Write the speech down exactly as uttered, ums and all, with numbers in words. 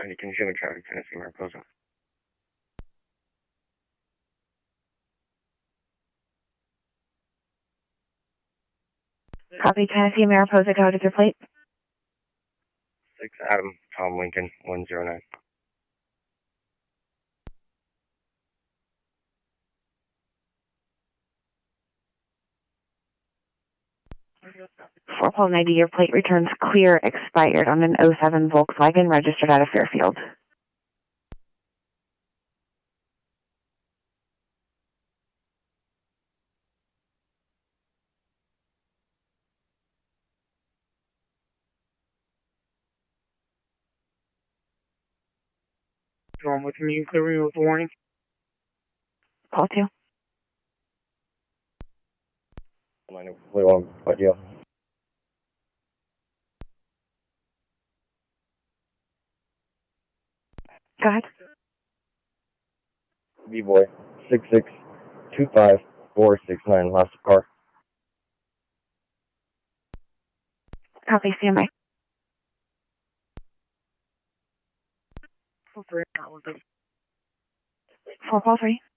ninety consumer traffic, Tennessee, Mariposa. Copy, Tennessee, Mariposa, go to your plate. six Adam, Tom Lincoln, one zero nine. four Paul ninety, your plate returns clear, expired on an oh seven Volkswagen registered out of Fairfield. Going with me, clearing with the warning. Paul two. Line one, what deal? Go ahead. B-boy, six six two five four six nine, lost the car. Copy, stand by. Four three, not with them. four Paul three.